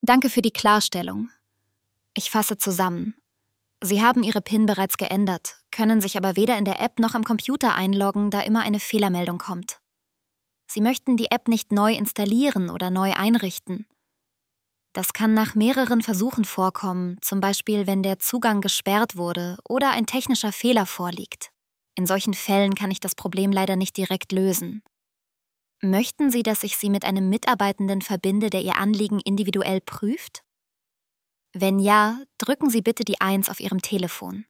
Danke für die Klarstellung. Ich fasse zusammen. Sie haben Ihre PIN bereits geändert, können sich aber weder in der App noch am Computer einloggen, da immer eine Fehlermeldung kommt. Sie möchten die App nicht neu installieren oder neu einrichten. Das kann nach mehreren Versuchen vorkommen, zum Beispiel wenn der Zugang gesperrt wurde oder ein technischer Fehler vorliegt. In solchen Fällen kann ich das Problem leider nicht direkt lösen. Möchten Sie, dass ich Sie mit einem Mitarbeitenden verbinde, der Ihr Anliegen individuell prüft? Wenn ja, drücken Sie bitte die 1 auf Ihrem Telefon.